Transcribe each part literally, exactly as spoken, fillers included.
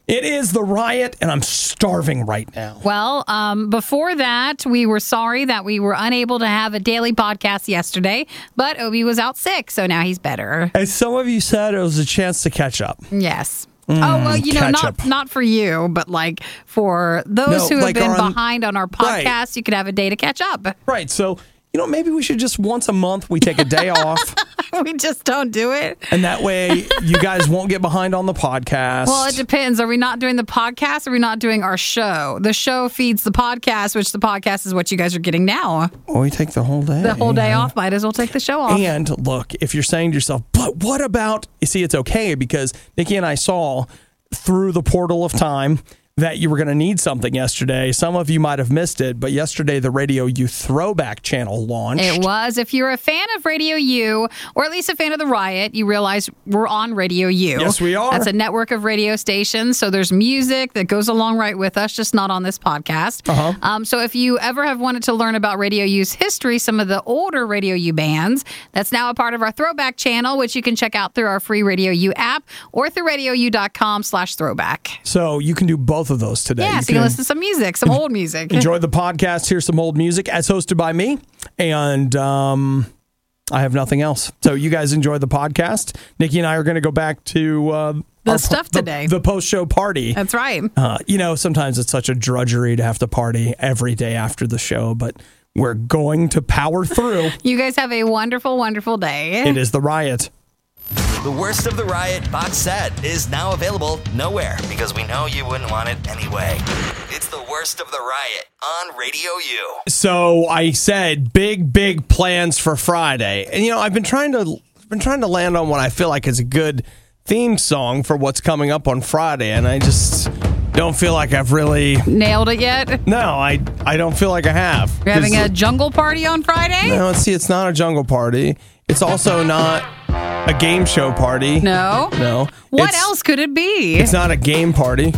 It is The Riot, and I'm starving right now. Well, um, before that, we were sorry that we were unable to have a daily podcast yesterday, but Obi was out sick, so now he's better. As some of you said, it was a chance to catch up. Yes. Mm, oh, well, you know, not ketchup. not for you, but like for those No, who like have been on- behind on our podcast, Right. you could have a day to catch up. Right, so, you know, maybe we should just once a month, we take a day off, We just don't do it. and that way you guys won't get behind on the podcast. Well, it depends. Are we not doing the podcast? Or are we not doing our show? The show feeds the podcast, which the podcast is what you guys are getting now. Well, we take the whole day. The whole day off. Might as well take the show off. And look, if you're saying to yourself, but what about, you see, it's okay because Nikki and I saw through the portal of time that you were going to need something yesterday. Some of you might have missed it, but yesterday the Radio U Throwback channel launched. It was. If you're a fan of Radio U, or at least a fan of The Riot, you realize we're on Radio U. Yes, we are. That's a network of radio stations, so there's music that goes along right with us, just not on this podcast. Uh-huh. Um, so if you ever have wanted to learn about Radio U's history, some of the older Radio U bands, that's now a part of our Throwback channel, which you can check out through our free Radio U app or through radiou.com slash throwback. So you can do both of those today. Yeah, so you can listen to some music, some old music. Enjoy the podcast, hear some old music, as hosted by me. And um, I have nothing else. So you guys enjoy the podcast. Nikki and I are going to go back to uh, The our, stuff the, today. The post-show party. That's right. Uh, you know, sometimes it's such a drudgery to have to party every day after the show, but we're going to power through. You guys have a wonderful, wonderful day. It is The Riot. The Worst of the Riot box set is now available nowhere because we know you wouldn't want it anyway. It's The Worst of the Riot on Radio U. So I said big, big plans for Friday. And, you know, I've been trying to been trying to land on what I feel like is a good theme song for what's coming up on Friday. And I just don't feel like I've really... Nailed it yet? No, I, I don't feel like I have. You're having a 'Cause- jungle party on Friday? No, see, it's not a jungle party. It's also not a game show party. No. No. What It's- else could it be? It's not a game party.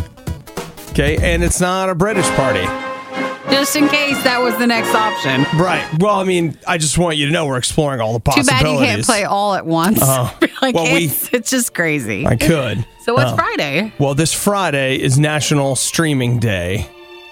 Okay, and it's not a British party. Just in case that was the next option. Right. Well, I mean, I just want you to know we're exploring all the Too possibilities. bad you can't play all at once. Uh, like well, we- it's, it's just crazy. I could. So what's Uh, Friday? Well, this Friday is National Streaming Day.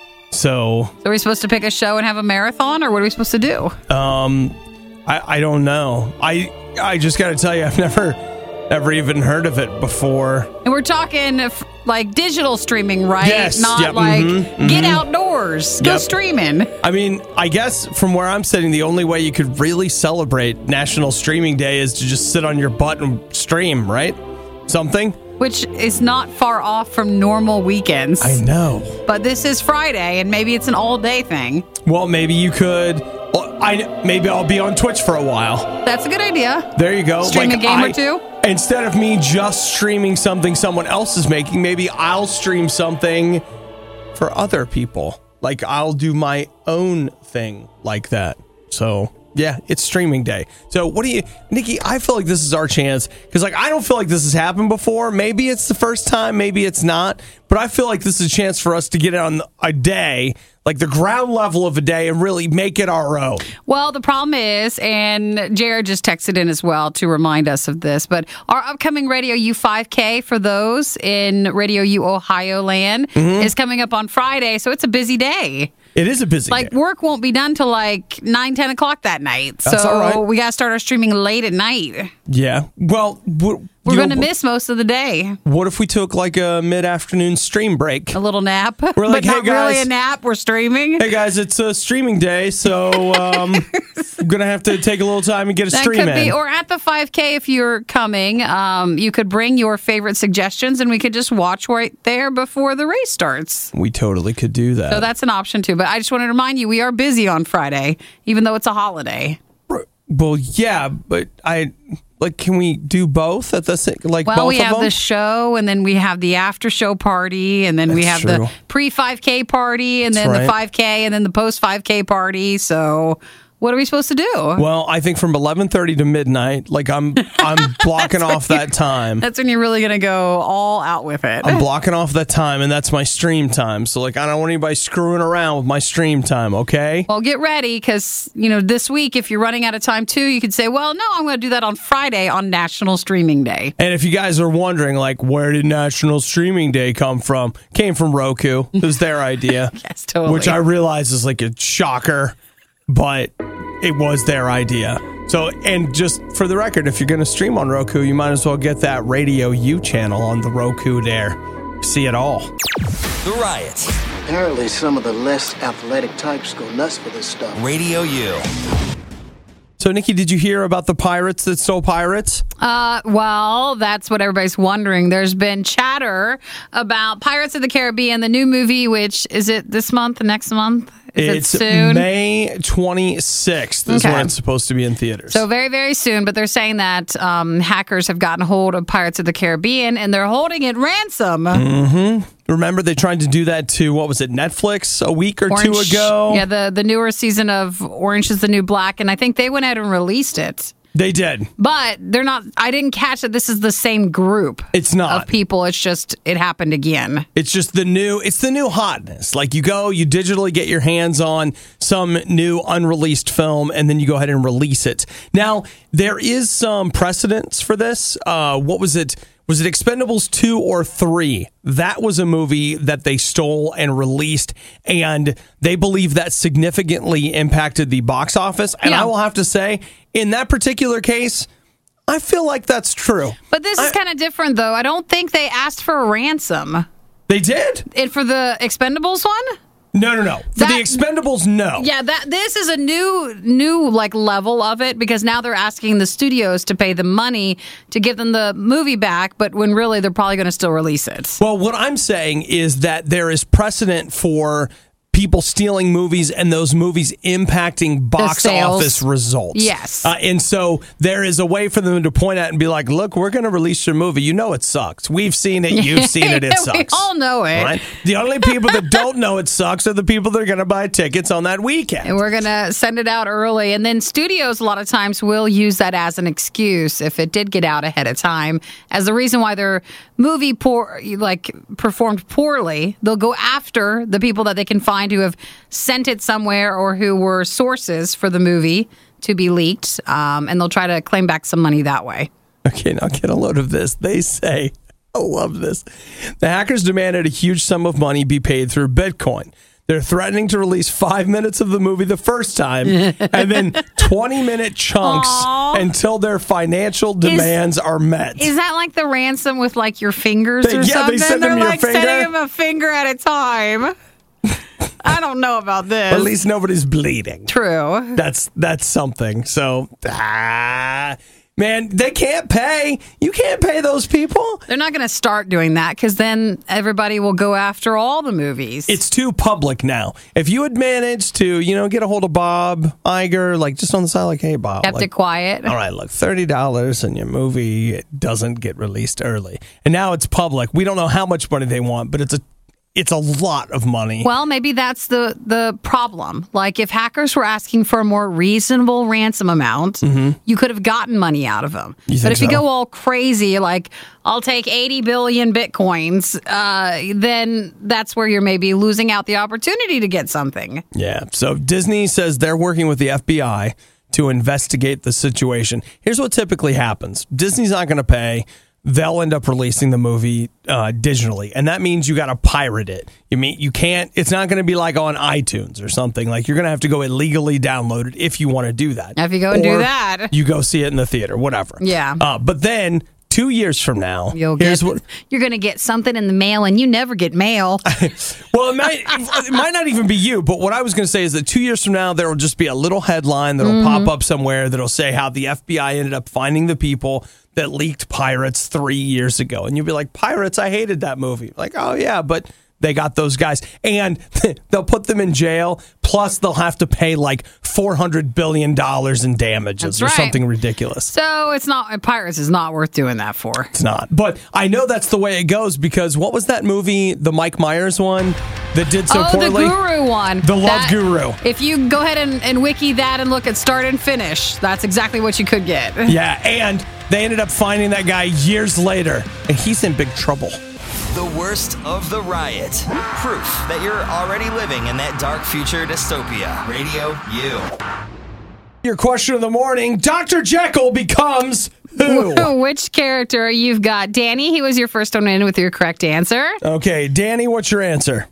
So, So are we supposed to pick a show and have a marathon, or what are we supposed to do? um, I, I don't know. I I just got to tell you, I've never ever even heard of it before. And we're talking f- like digital streaming, right? Yes, Not yep, like mhm, get mhm. outdoors, go Yep. streaming. I mean, I guess from where I'm sitting, the only way you could really celebrate National Streaming Day is to just sit on your butt and stream, right? Something? Which is not far off from normal weekends. I know. But this is Friday, and maybe it's an all-day thing. Well, maybe you could. Well, I maybe I'll be on Twitch for a while. That's a good idea. There you go. Stream a game or I- two? Instead of me just streaming something someone else is making, maybe I'll stream something for other people. Like I'll do my own thing like that. So yeah, it's streaming day. So what do you, Nikki? I feel like this is our chance because like I don't feel like this has happened before. Maybe it's the first time, maybe it's not. But I feel like this is a chance for us to get on a day, like the ground level of a day, and really make it our own. Well, the problem is, and Jared just texted in as well to remind us of this, but our upcoming Radio U five K for those in Radio U Ohio land Mm-hmm. is coming up on Friday, so it's a busy day. It is a busy Like, day. work won't be done till like nine, ten o'clock that night. That's so all right. we got to start our streaming late at night. Yeah. Well, w- We're you going know, to miss most of the day. What if we took like a mid-afternoon stream break? A little nap. We're like, but not "Hey, guys." really a nap. We're streaming. Hey guys, it's a streaming day, so um, I'm gonna have to take a little time and get a That stream could be, in. or at the five K if you're coming, um, you could bring your favorite suggestions and we could just watch right there before the race starts. We totally could do that. So that's an option too. But I just wanted to remind you, we are busy on Friday, even though it's a holiday. well, yeah, but I like. Can we do both at the sa- like Well, both we of have them? the show, and then we have the after show party, and then we have That's true. the pre five K party, and That's then the right. five K, and then the post five K party. So What are we supposed to do? Well, I think from eleven thirty to midnight, like I'm I'm blocking off that time. That's when you're really going to go all out with it. I'm blocking off that time, and that's my stream time. So, like, I don't want anybody screwing around with my stream time, okay? Well, get ready, because, you know, this week, if you're running out of time, too, you could say, well, no, I'm going to do that on Friday on National Streaming Day. And if you guys are wondering, like, where did National Streaming Day come from? Came from Roku. It was their idea. Yes, totally. Which I realize is like a shocker, but it was their idea. So, and just for the record, if you're going to stream on Roku, you might as well get that Radio U channel on the Roku there. See it all. The Riot. Apparently, some of the less athletic types go nuts for this stuff. Radio U. So, Nikki, did you hear about the pirates that stole pirates? Uh, well, that's what everybody's wondering. There's been chatter about Pirates of the Caribbean, the new movie, which is it this month, next month? Is it's it soon? May twenty-sixth is Okay. when it's supposed to be in theaters. So very, very soon, but they're saying that um, hackers have gotten hold of Pirates of the Caribbean and they're holding it ransom. Mm-hmm. Remember, they tried to do that to, what was it, Netflix a week or Orange, two ago? Yeah, the, the newer season of Orange is the New Black, and I think they went ahead and released it. They did. But they're not, I didn't catch that this is the same group It's not. of people. It's just, it happened again. It's just the new, it's the new hotness. Like you go, you digitally get your hands on some new unreleased film, and then you go ahead and release it. Now, there is some precedence for this. Uh, what was it? Was it Expendables two or three? That was a movie that they stole and released, and they believe that significantly impacted the box office. And Yeah. I will have to say, in that particular case, I feel like that's true. But this is I- kind of different, though. I don't think they asked for a ransom. They did? It for the Expendables one? No, no, no. For That- the Expendables, no. Yeah, that this is a new new like level of it, because now they're asking the studios to pay them money to give them the movie back, but when really they're probably going to still release it. Well, what I'm saying is that there is precedent for people stealing movies and those movies impacting box sales. office results. Yes. Uh, and so there is a way for them to point at and be like, look, we're going to release your movie. You know it sucks. We've seen it. You've seen it. It We sucks. all know it. Right? The only people that don't know it sucks are the people that are going to buy tickets on that weekend. And we're going to send it out early. And then studios, a lot of times, will use that as an excuse if it did get out ahead of time as the reason why their movie poor, like performed poorly. They'll go after the people that they can find who have sent it somewhere or who were sources for the movie to be leaked. Um, and they'll try to claim back some money that way. Okay, now get a load of this. They say, I love this. The hackers demanded a huge sum of money be paid through Bitcoin. They're threatening to release five minutes of the movie the first time and then twenty-minute chunks Aww. until their financial demands are met. Is that like the ransom with like your fingers They- or yeah, something? they send They're them your like finger. sending them a finger at a time. I don't know about this. At least nobody's bleeding. True. That's that's something. So, ah, man, they can't pay. You can't pay those people. They're not going to start doing that because then everybody will go after all the movies. It's too public now. If you had managed to, you know, get a hold of Bob Iger, like just on the side, like, hey, Bob. kept like, it quiet. all right, look, thirty dollars and your movie doesn't get released early. And now it's public. We don't know how much money they want, but it's a it's a lot of money. Well, maybe that's the, the problem. Like, if hackers were asking for a more reasonable ransom amount, you could have gotten money out of them. You But think if you so? go all crazy, like, I'll take eighty billion bitcoins, uh, then that's where you're maybe losing out the opportunity to get something. Yeah. So Disney says they're working with the F B I to investigate the situation. Here's what typically happens. Disney's not going to pay. They'll end up releasing the movie uh, digitally, and that means you got to pirate it. You mean you can't? It's not going to be like on iTunes or something. Like you're going to have to go illegally download it if you want to do that. If you go and do Or that. you go see it in the theater, whatever. Yeah. Uh, but then two years from now, You'll here's get, what. you're going to get something in the mail, and you never get mail. Well, it might, it might not even be you, but what I was going to say is that two years from now, there will just be a little headline that'll Mm-hmm. pop up somewhere that'll say how the F B I ended up finding the people that leaked Pirates three years ago. And you'll be like, Pirates, I hated that movie. Like, oh, yeah, but they got those guys. And they'll put them in jail, plus they'll have to pay like four hundred billion dollars in damages That's or right. something ridiculous. So it's not, Pirates is not worth doing that for. It's not. But I know that's the way it goes because what was that movie, the Mike Myers one? that did so oh, poorly? the Guru one. The Love That- Guru. If you go ahead and, and wiki that and look at start and finish, that's exactly what you could get. Yeah, and they ended up finding that guy years later, and he's in big trouble. The worst of the riot. Proof that you're already living in that dark future dystopia. Radio U. Your question of the morning, Doctor Jekyll becomes who? Which character you've got? Danny, he was your first one in with your correct answer. Okay, Danny, what's your answer?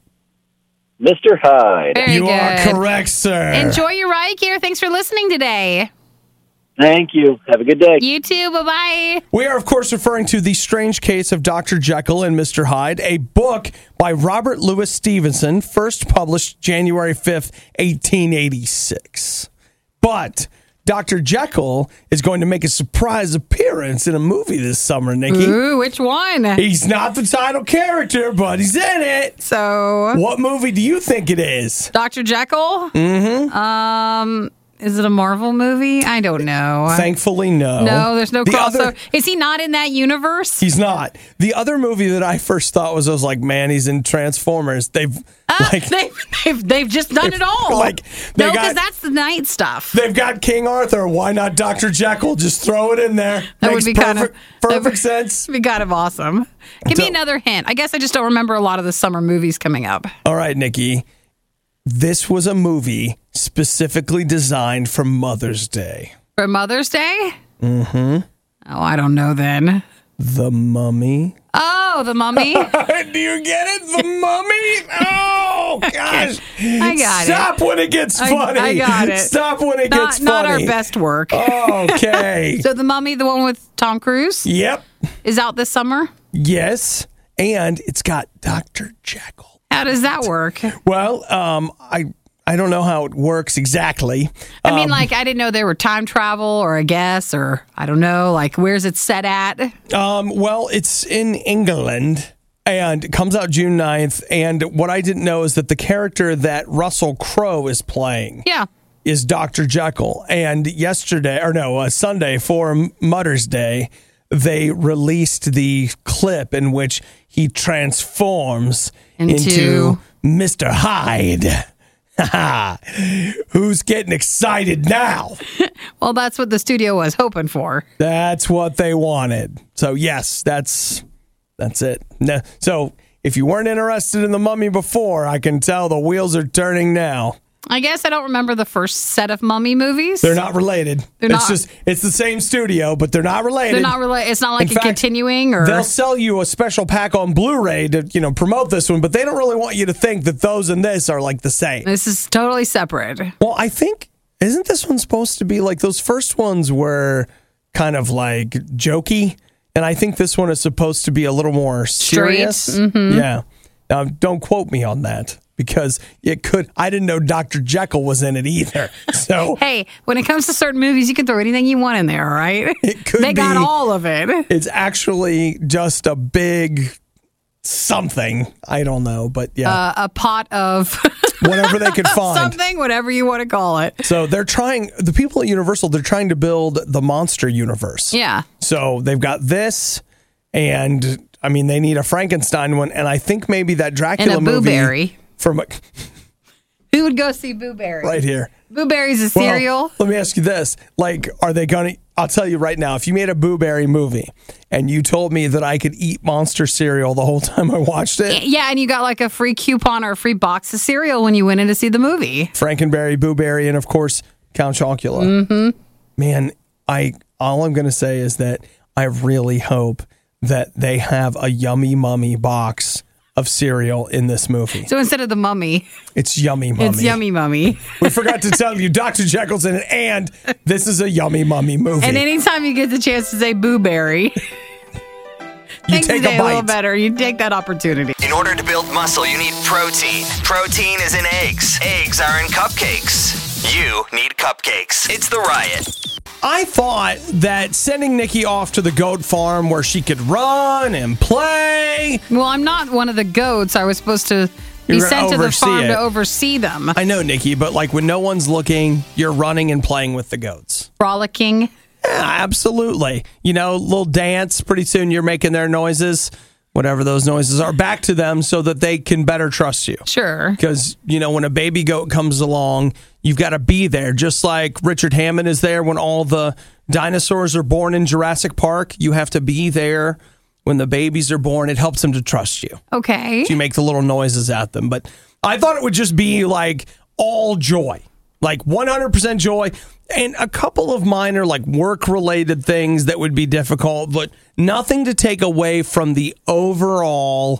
Mister Hyde. Very you good. are correct, sir. Enjoy your ride here. Thanks for listening today. Thank you. Have a good day. You too. Bye-bye. We are, of course, referring to The Strange Case of Doctor Jekyll and Mister Hyde, a book by Robert Louis Stevenson, first published January fifth, eighteen eighty-six. But Doctor Jekyll is going to make a surprise appearance in a movie this summer, Nikki. Ooh, which one? He's not the title character, but he's in it. So, What movie do you think it is? Doctor Jekyll? Mm-hmm. Um, is it a Marvel movie? I don't know. Thankfully, no. No, there's no The crossover. other- Is he not in that universe? He's not. The other movie that I first thought was, I was like, man, he's in Transformers. They've Ah, like they, they've, they've just done it all. like, they no, got- because that's the night stuff. they've got King Arthur. Why not Doctor Jekyll? Just throw it in there. That Makes would be perfect, kind of that perfect would- sense. Be kind of awesome. Give me So- another hint. I guess I just don't remember a lot of the summer movies coming up. All right, Nikki. This was a movie specifically designed for Mother's Day. For Mother's Day? Mm-hmm. Oh, I don't know then. The Mummy. Oh, The Mummy. Do you get it? The Mummy? Oh, gosh. I got it. Stop when it gets I- funny. I got it. Stop when it not, gets not our funny. best work. Okay. So The Mummy, the one with Tom Cruise, Yep. is out this summer? Yes. And it's got Doctor Jekyll. How does that work? Well, um, I I don't know how it works exactly. I mean, Um, like, I didn't know there were time travel or a guess or I don't know, like, where's it set at? Um, well, it's in England and it comes out June ninth. And what I didn't know is that the character that Russell Crowe is playing Yeah. is Doctor Jekyll. And yesterday, or no, uh, Sunday for Mother's Day, they released the clip in which he transforms into, Into- Mister Hyde. Who's getting excited now? Well, that's what the studio was hoping for. That's what they wanted. So yes, that's that's it. No, so if you weren't interested in the Mummy before, I can tell the wheels are turning now. I guess I don't remember the first set of Mummy movies. They're not related. They're it's not- just it's the same studio, but they're not related. They're not really. It's not like In a fact, continuing or. They'll sell you a special pack on Blu-ray to, you know, promote this one, but they don't really want you to think that those and this are like the same. This is totally separate. Well, I think isn't this one supposed to be like those first ones were kind of like jokey, and I think this one is supposed to be a little more serious. Straight, mm-hmm. Yeah. Now, don't quote me on that because it could. I didn't know Doctor Jekyll was in it either. So Hey, when it comes to certain movies, you can throw anything you want in there, all right? It could They got be- all of it. it's actually just a big something. I don't know, but yeah, Uh, a pot of whatever they could find. something, whatever you want to call it. So they're trying, the people at Universal, they're trying to build the monster universe. Yeah. So they've got this, and I mean, they need a Frankenstein one, and I think maybe that Dracula And a movie Boo-Berry. from Who would go see Boo Berry? right here. Boo Berry's a Well, cereal. let me ask you this: like, are they going to? I'll tell you right now, if you made a Boo Berry movie and you told me that I could eat monster cereal the whole time I watched it, Yeah, and you got like a free coupon or a free box of cereal when you went in to see the movie. Frankenberry, Boo Berry, and of course Count Chocula. Mm-hmm. Man, I all I'm going to say is that I really hope that they have a Yummy Mummy box of cereal in this movie. So instead of the mummy, It's Yummy Mummy. it's Yummy Mummy. We forgot to tell you, Doctor Jekyll's in it, and this is a Yummy Mummy movie. And anytime you get the chance to say Boo Berry, you things take today a a little bite. better. You take that opportunity. In order to build muscle, you need protein. Protein is in eggs. Eggs are in cupcakes. You need cupcakes. It's the Riot. I thought that sending Nikki off to the goat farm where she could run and play. Well, I'm not one of the goats. I was supposed to be You're sent to the oversee farm it. to oversee them. I know, Nikki, but like when no one's looking, you're running and playing with the goats. Frolicking. Yeah, absolutely. You know, little dance. Pretty soon you're making their noises. whatever those noises are, back to them so that they can better trust you. Sure. Because, you know, when a baby goat comes along, you've got to be there. Just like Richard Hammond is there when all the dinosaurs are born in Jurassic Park. You have to be there when the babies are born. It helps them to trust you. Okay. So you make the little noises at them. But I thought it would just be like all joy, like one hundred percent joy. And a couple of minor like work-related things that would be difficult, but nothing to take away from the overall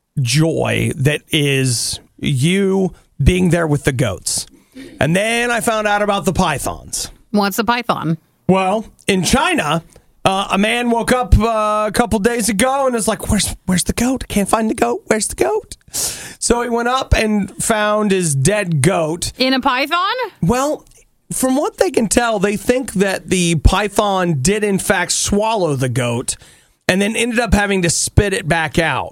joy that is you being there with the goats. And then I found out about the pythons. What's a python? Well, in China, uh, a man woke up uh, a couple days ago and is like, where's, where's the goat? I can't find the goat. Where's the goat? So he went up and found his dead goat. In a python? Well, from what they can tell, they think that the python did in fact swallow the goat and then ended up having to spit it back out.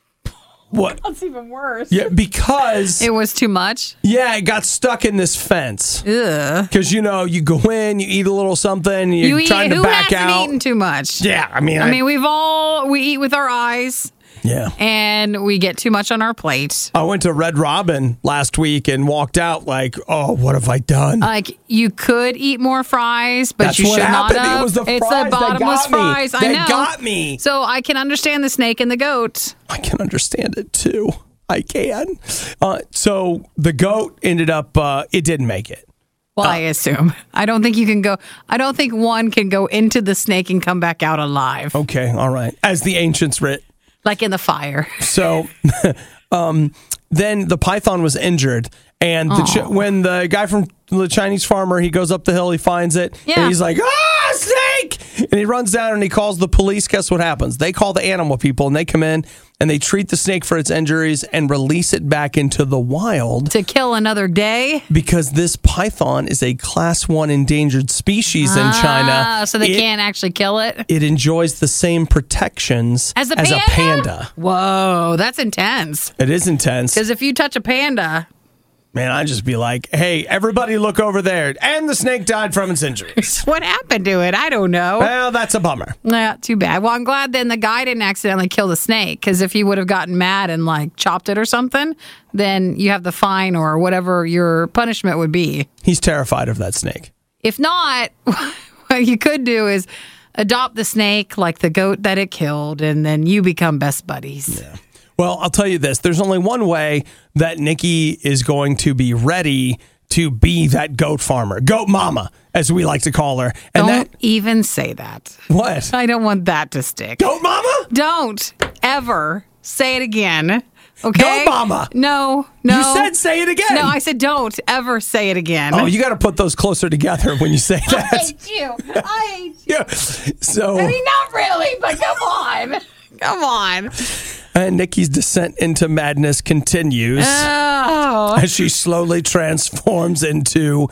What? That's even worse. Yeah, because... It was too much? Yeah, it got stuck in this fence. Ugh. Because, you know, you go in, you eat a little something, you're You eat, trying to who back hasn't out. eaten too much? Yeah, I mean... I, I mean, we've all... We eat with our eyes. Yeah. And we get too much on our plate. I went to Red Robin last week and walked out like, oh, what have I done? Like, you could eat more fries, but That's you what should happened. not have. It was the it's fries the that bottomless got me. fries. I They know. got me. So I can understand the snake and the goat. I can understand it too. I can. Uh, so the goat ended up, uh, it didn't make it. Well, I assume. I don't think you can go. I don't think one can go into the snake and come back out alive. Okay, all right. As the ancients writ. Like in the fire. So um, then the python was injured. And the ch- when the guy from the Chinese farmer, he goes up the hill, he finds it. Yeah. And he's like, ah, snake! And he runs down and he calls the police. Guess what happens? They call the animal people and they come in and they treat the snake for its injuries and release it back into the wild. To kill another day? Because this python is a class one endangered species in Ah, China. so they It- can't actually kill it? It enjoys the same protections As a as panda? a panda. Whoa, that's intense. It is intense. Because if you touch a panda... Man, I'd just be like, hey, everybody look over there. And the snake died from its injuries. What happened to it? I don't know. Well, that's a bummer. Yeah, too bad. Well, I'm glad then the guy didn't accidentally kill the snake, because if he would have gotten mad and like chopped it or something, then you have the fine or whatever your punishment would be. He's terrified of that snake. If not, what you could do is adopt the snake like the goat that it killed, and then you become best buddies. Yeah. Well, I'll tell you this. There's only one way that Nikki is going to be ready to be that goat farmer, goat mama, as we like to call her. And Don't that even say that. what? I don't want that to stick. Goat mama? Don't ever say it again. Okay? Goat mama. No, no. You said say it again. No, I said don't ever say it again. Oh, you got to put those closer together when you say I that. hate you. I hate you. Yeah. So, I mean, not really, but come on. Come on. and Nikki's descent into madness continues Oh. as she slowly transforms into.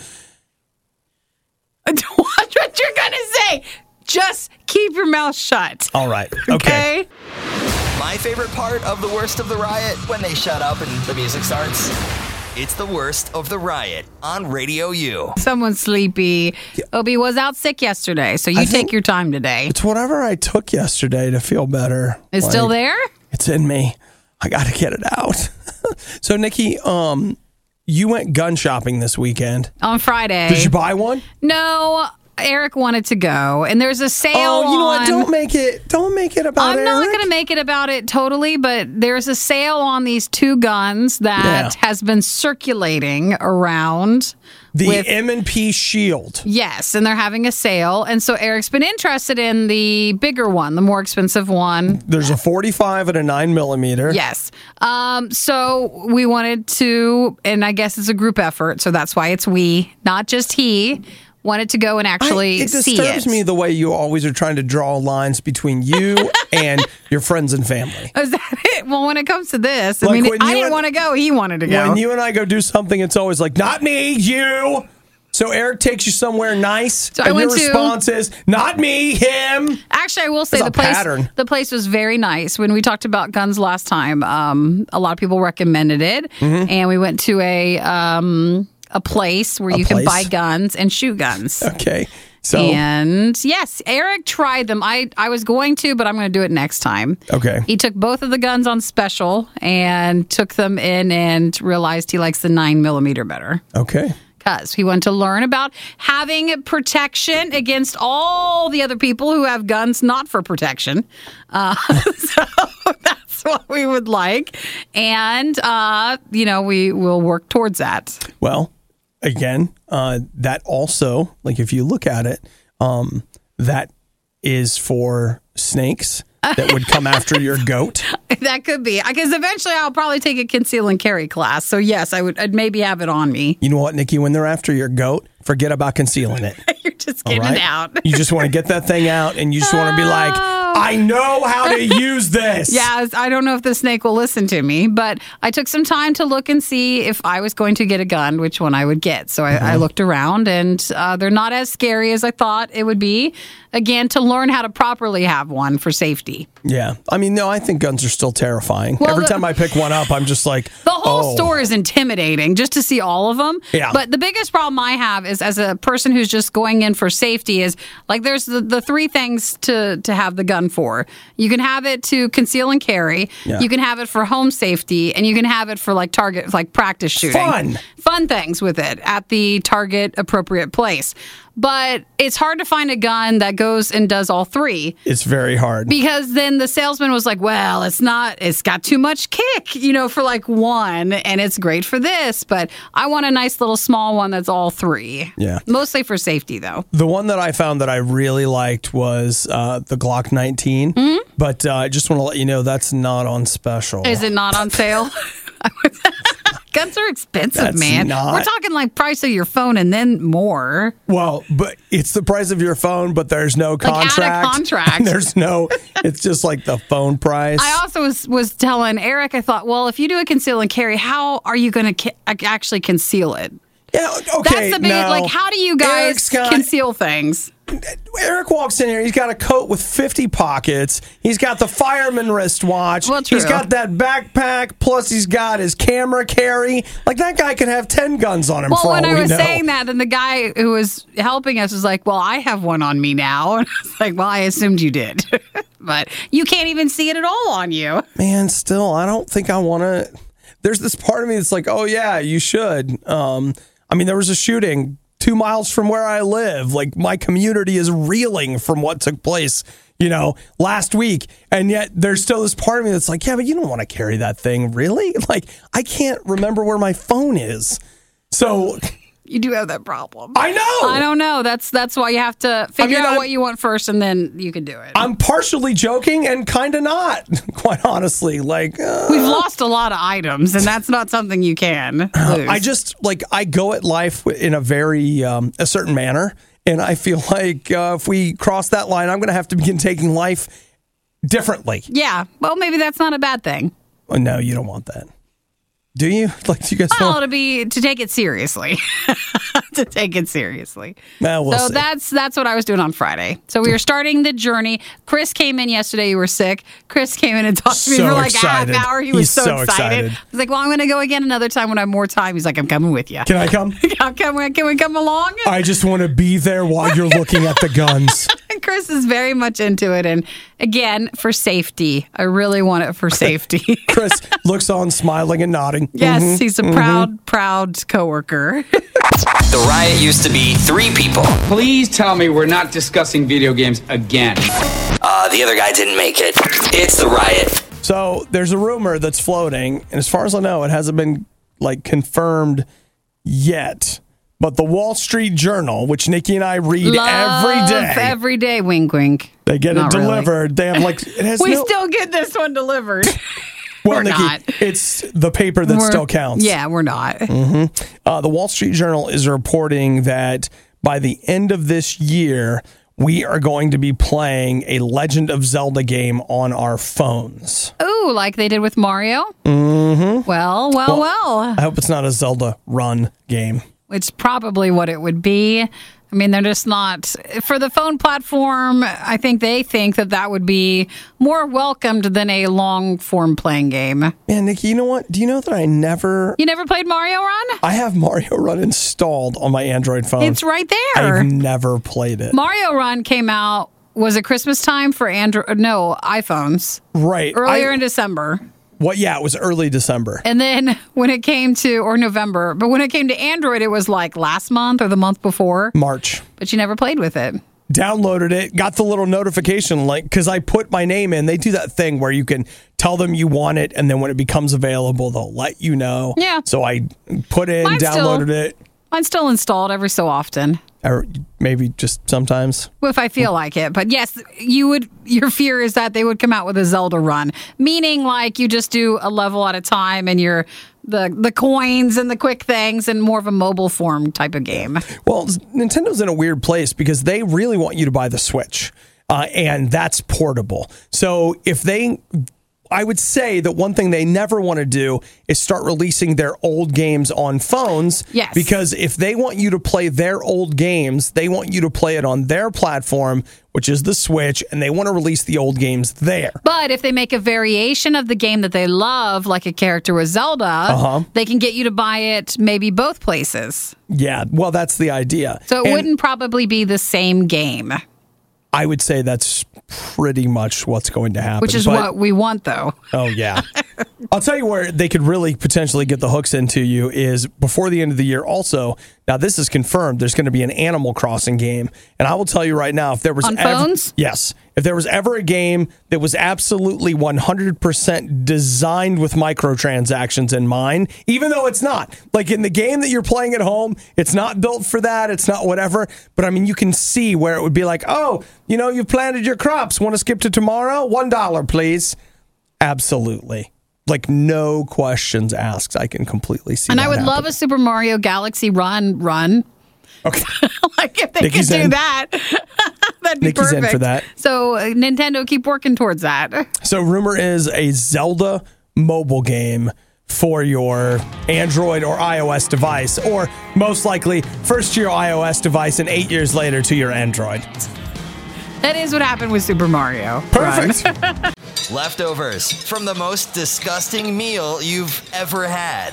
Watch what you're going to say. Just keep your mouth shut. All right. Okay. Okay? My favorite part of the worst of the riot, when they shut up and the music starts. It's the worst of the riot on Radio U. Someone's sleepy. Obi was out sick yesterday, so you I take think- your time today. It's whatever I took yesterday to feel better. It's Like, still there? It's in me. I got to get it out. So, Nikki, um, you went gun shopping this weekend. On Friday. Did you buy one? No, Eric wanted to go, and there's a sale. Oh, you know what? on- Don't make it. Don't make it about I'm not Eric. going to make it about it totally, but there's a sale on these two guns that Yeah. has been circulating around. The with- M and P Shield. Yes, and they're having a sale, and so Eric's been interested in the bigger one, the more expensive one. There's a forty-five and a nine millimeter. Yes. Um, so we wanted to, and I guess it's a group effort, so that's why it's we, not just he, wanted to go and I- actually it see disturbs it. me the way you always are trying to draw lines between you and your friends and family. Is that it? Well, when it comes to this, I Like mean, when I you didn't and- want to go. He wanted to go. When you and I go do something, it's always like, not me, you. So Eric takes you somewhere nice, So I and your went to- response is, not me, him. Actually, I will say There's the a place pattern. the place was very nice. When we talked about guns last time, um, a lot of people recommended it, Mm-hmm. and we went to a um, a place where A you can place? buy guns and shoot guns. Okay. So, and yes, Eric tried them. I, I was going to, but I'm going to do it next time. okay. He took both of the guns on special and took them in and realized he likes the nine millimeter better. Okay. Because he wanted to learn about having protection against all the other people who have guns not for protection. Uh, so that's what we would like. And, uh, you know, we will work towards that. Well, again, uh, that also, like if you look at it, um, that is for snakes that would come after your goat. That could be. Because eventually I'll probably take a conceal and carry class. So, yes, I would I'd maybe have it on me. You know what, Nikki? When they're after your goat, forget about concealing it. You're just getting right? it out. You just want to get that thing out, and you just want to be like, I know how to use this. Yeah, I don't know if the snake will listen to me, but I took some time to look and see if I was going to get a gun, which one I would get. So I, Mm-hmm. I looked around, and uh, they're not as scary as I thought it would be. Again, to learn how to properly have one for safety. Yeah. I mean, no, I think guns are still terrifying. Well, Every the- time I pick one up, I'm just like, The whole oh. store is intimidating just to see all of them. Yeah. But the biggest problem I have is as a person who's just going in for safety is like there's the, the three things to, to have the gun for. You can have it to conceal and carry. Yeah. You can have it for home safety, and you can have it for like target, like practice shooting. Fun. Fun things with it at the target appropriate place. But it's hard to find a gun that goes and does all three. It's very hard. Because then the salesman was like, well, it's not, it's got too much kick, you know, for like one, and it's great for this, but I want a nice little small one that's all three. Yeah. Mostly for safety, though. The one that I found that I really liked was uh, the Glock nineteen. Mm-hmm. But uh, I just want to let you know that's not on special. Is it not on sale? Guns are expensive, That's man. not- We're talking like price of your phone and then more. Well, but it's the price of your phone, but there's no Like, add a contract. contract. There's no, it's just like the phone price. I also was, was telling Eric, I thought, well, if you do a conceal and carry, how are you going to ca- actually conceal it? yeah, okay. That's the big, no. like, how do you guys Eric's got- conceal things? Eric walks in here. He's got a coat with fifty pockets. He's got the fireman wristwatch. Well, true. He's got that backpack. Plus, he's got his camera carry. Like, that guy could have ten guns on him Well, for when all I we was know. saying that, then the guy who was helping us was like, well, I have one on me now. And I was like, well, I assumed you did. But you can't even see it at all on you. Man, still, I don't think I want to. There's this part of me that's like, oh, yeah, you should. Um, I mean, there was a shooting two miles from where I live. Like, my community is reeling from what took place, you know, last week. And yet there's still this part of me that's like, yeah, but you don't want to carry that thing, really? Like, I can't remember where my phone is. So You do have that problem. I know. I don't know. That's that's why you have to figure mean, out I'm- what you want first, and then you can do it. I'm partially joking and kind of not, quite honestly. Like, uh, We've lost a lot of items, and that's not something you can lose. I just like I go at life in a very um, a certain manner, and I feel like uh, if we cross that line, I'm going to have to begin taking life differently. yeah. Well, maybe that's not a bad thing. Oh, no, you don't want that, do you? Like, do you guys Well, want? to be to take it seriously, to take it seriously. Well, we'll so see. that's that's what I was doing on Friday. So we were starting the journey. Chris came in yesterday. You were sick. Chris came in and talked to me So for like excited. a half hour. He was He's so, so excited. excited. I was like, "Well, I'm going to go again another time when I have more time." He's like, "I'm coming with you." Can I come? Can we, can we come along? I just want to be there while you're looking at the guns. Chris is very much into it, and again, for safety. I really want it for safety. Chris looks on, smiling and nodding. Yes, Mhm. he's a proud, proud coworker. The riot used to be three people. Please tell me we're not discussing video games again. Uh, the other guy didn't make it. It's the riot. So there's a rumor that's floating, and as far as I know, it hasn't been like confirmed yet. But the Wall Street Journal, which Nikki and I read every Love day, Every day, wink, wink. they get Not it really. delivered. They have like it has We no, still get this one delivered. well, we're Nikki, not. it's the paper that We're- still counts. Yeah, we're not. Uh, the Wall Street Journal is reporting that by the end of this year, we are going to be playing a Legend of Zelda game on our phones. Ooh, like they did with Mario? Mm-hmm. Well, well, well. I hope it's not a Zelda run game. It's probably what it would be. I I mean, they're just not for the phone platform. I think they think that that would be more welcomed than a long form playing game. Man, Nikki, you know what? Do you know that I never... You never played Mario Run? I have Mario Run installed on my Android phone. It's right there. I've never played it. Mario Run came out, was it Christmas time for Android? No, iPhones. Right. Earlier I, in December. What? Yeah, it was early December. And then when it came to, or November, but when it came to Android, it was like last month or the month before. March. But you never played with it. Downloaded it, got the little notification link because I put my name in. They do that thing where you can tell them you want it, and then when it becomes available, they'll let you know. Yeah. So I put in, Mine's downloaded still, it. Mine's still installed every so often. Or maybe just sometimes. If I feel like it. But yes, you would. Your fear is that they would come out with a Zelda run, meaning like you just do a level at a time and you're the the coins and the quick things and more of a mobile form type of game. Well, Nintendo's in a weird place because they really want you to buy the Switch, uh, and that's portable. So if they... I would say that one thing they never want to do is start releasing their old games on phones. Yes. Because if they want you to play their old games, they want you to play it on their platform, which is the Switch, and they want to release the old games there. But if they make a variation of the game that they love, like a character with Zelda, uh-huh. they can get you to buy it maybe both places. Yeah, well, that's the idea. So it and wouldn't probably be the same game. I would say that's pretty much what's going to happen. Which is but, what we want, though. Oh, yeah. I'll tell you where they could really potentially get the hooks into you is before the end of the year also. Now, this is confirmed. There's going to be an Animal Crossing game. And I will tell you right now, if there was On ever... phones? Yes. If there was ever a game that was absolutely one hundred percent designed with microtransactions in mind, even though it's not. Like in the game that you're playing at home, it's not built for that. It's not whatever. But I mean, you can see where it would be like, oh, you know, you've planted your crops. Want to skip to tomorrow? One dollar, please. Absolutely. Like no questions asked. I can completely see and that I would happen. love a Super Mario Galaxy run run. Okay. Like if they Nikki's could do in. that, that'd be Nikki's in perfect. for that. So uh, Nintendo, keep working towards that. So rumor is a Zelda mobile game for your Android or iOS device, or most likely first to your iOS device and eight years later to your Android. That is what happened with Super Mario. Perfect. Leftovers from the most disgusting meal you've ever had.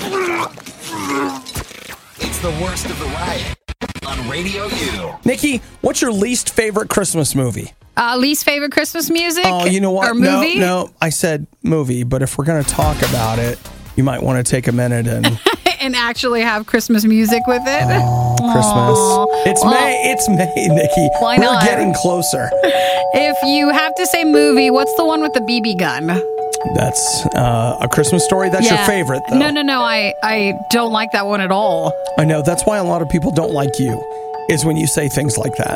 It's the worst of the riot on Radio U. Nikki, what's your least favorite Christmas movie? Uh, least favorite Christmas music? Oh, you know what? Or movie? No, no, I said movie, but if we're going to talk about it, you might want to take a minute and... and actually have Christmas music with it. Oh, Christmas. It's Well, May. It's May, Nikki. Why We're not? getting closer. If you have to say movie, what's the one with the B B gun? That's uh, A Christmas Story. That's your favorite, though. No, no, no. I, I don't like that one at all. I know. That's why a lot of people don't like you, is when you say things like that.